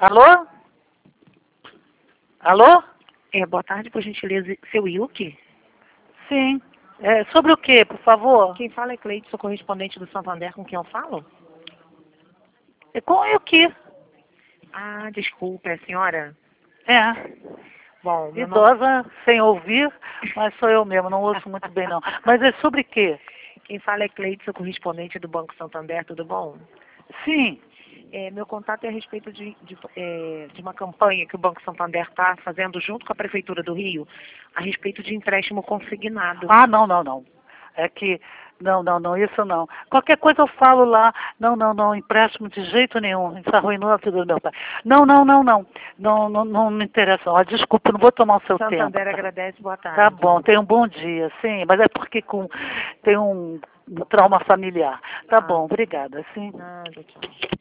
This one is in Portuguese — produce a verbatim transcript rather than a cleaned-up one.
Alô? Alô? É, boa tarde, por gentileza, seu Yuki? Sim. É, sobre o que, por favor? Quem fala é Cleide, sou correspondente do Santander, com quem eu falo? É com o Yuki. Ah, desculpa, é a senhora? É. Bom, meu nome... Idosa, sem ouvir, mas sou eu mesmo, não ouço muito bem não. Mas é sobre o quê? Quem fala é Cleide, sou correspondente do Banco Santander, tudo bom? Sim. É, meu contato é a respeito de, de, é, de uma campanha que o Banco Santander está fazendo junto com a Prefeitura do Rio, a respeito de empréstimo consignado. Ah, não, não, não. É que, não, não, não, isso não. Qualquer coisa eu falo lá, não, não, não, empréstimo de jeito nenhum, isso arruinou a vida do meu pai. Não, não, não, não, não, não, não me interessa. Ó, desculpa, não vou tomar o seu tempo. Santander Tá? agradece, boa tarde. Tá bom, tenha um bom dia, sim, mas é porque com, tem um, um trauma familiar. Tá Ah. bom, obrigada, sim. Nada, tchau.